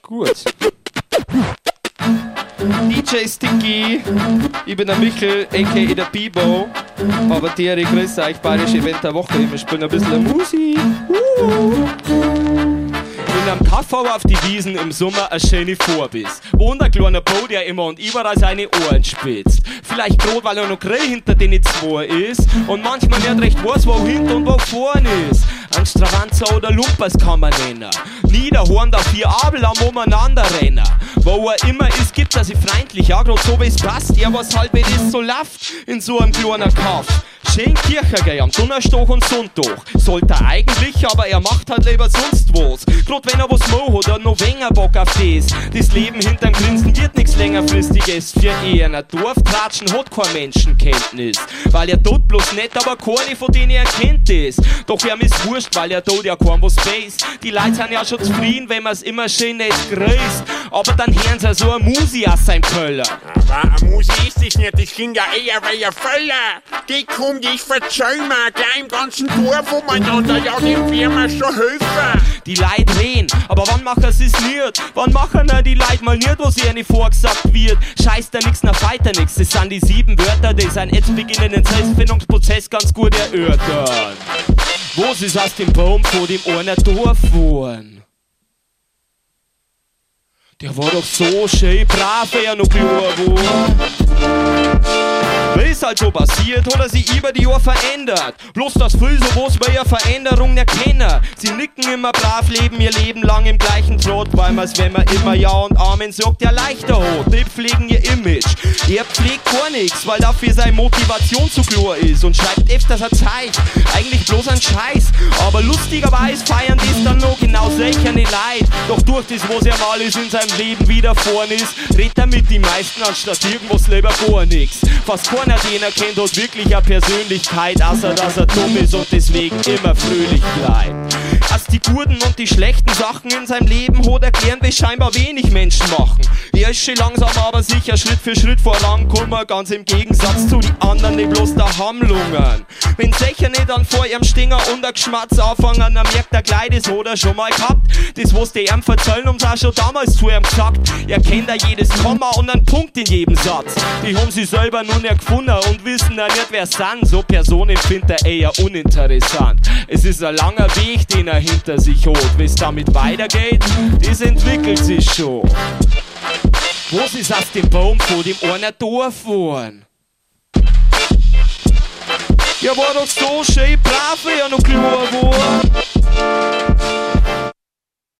Gut. DJ Sticky, ich bin der Michel, a.k.a. der Bibo. Aber Thierry, grüß euch, bayerische Event der Woche. Wir spielen ein bisschen Musik. In einem Kaffee auf die Wiesen im Sommer ein schöner Vorbiss. Wohnt ein kleiner Bo, der immer und überall seine Ohren spitzt. Vielleicht gerade, weil er noch grell hinter den zwei ist und manchmal nicht recht weiß, wo hinten und wo vorne ist. Ein Stravanzer oder Lumpers kann man nennen. Niederhorn, da 4 Abel am umeinander rennen. Wo er immer ist, gibt er sich freundlich, ja, grad so wie's passt. Ja, was halt, wenn es so läuft in so einem kleinen Kaff. Schön Kirche gehen am Donnerstag und Sonntag. Sollte er eigentlich, aber er macht halt lieber sonst was. Grad wenn er was macht oder noch weniger Bock auf das. Das Leben hinterm Grinsen wird nix längerfristiges. Für eher ein Dorftratschen hat kein Menschenkenntnis. Weil er tut bloß nicht, aber keine von denen er kennt es. Doch er ist wurscht, weil er tut ja kaum was Space. Die Leute sind ja schon zufrieden, wenn man's immer schön nicht grüßt. Aber dann hören sie so eine Musi aus seinem Köller. Aber eine Musi ist das nicht, das klingt ja eher wie ein Völler. Die kommt, ich verzeih mir, gleich im ganzen Dorf umeinander, ja, dem wir mir schon helfen. Die Leute reden, aber wann machen sie es nicht? Wann machen die Leute mal nicht, was ihnen vorgesagt wird? Scheißt da nix, nach weiter nix, das sind die 7 Wörter, die sein jetzt beginnenden Selbstfindungsprozess ganz gut erörtern. Was ist aus dem Baum vor dem einer Dorf geworden? Der war doch so schön brav, wer noch klar war. Wie es halt so passiert, hat er sich über die Jahre verändert. Bloß das viel so was wir ja Veränderungen erkennen. Sie nicken immer brav, leben ihr Leben lang im gleichen Trott, weil man's, wenn man immer Ja und Amen sagt, ja leichter hat. Die pflegen ihr Image. Er pflegt gar nichts, weil dafür seine Motivation zu klar ist und schreibt öfters ein Zeich. Eigentlich bloß ein Scheiß. Aber lustigerweise feiern das dann noch genau solche Leid. Doch durch das, was er mal ist in seinem Leben wieder vorn ist, redet er mit die meisten anstatt irgendwas lieber gar nichts. Fast keiner, den er kennt, hat wirklich eine Persönlichkeit, außer dass er dumm ist und deswegen immer fröhlich bleibt. Als die guten und die schlechten Sachen in seinem Leben hat erklären, wie scheinbar wenig Menschen machen. Er ist schon langsam, aber sicher Schritt für Schritt vorangekommen, ganz im Gegensatz zu die anderen, die bloß da Hamlungen. Wenn sicher nicht dann vor ihrem Stinger und der Geschmatz anfangen, dann merkt er gleich, das hat er schon mal gehabt. Das, was die ihm verzeihen, haben's auch schon damals zu ihm gesagt. Er kennt da jedes Komma und einen Punkt in jedem Satz. Die haben sie selber nun nicht gefunden und wissen da nicht, wer sind. So Personen findet er eher uninteressant. Es ist ein langer Weg, den er hinter sich hat. Wie's damit weitergeht, das entwickelt sich schon. Was ist aus dem Baum vor dem einer Dorf geworden? Ja, war doch so schön brav, wie er noch klar war.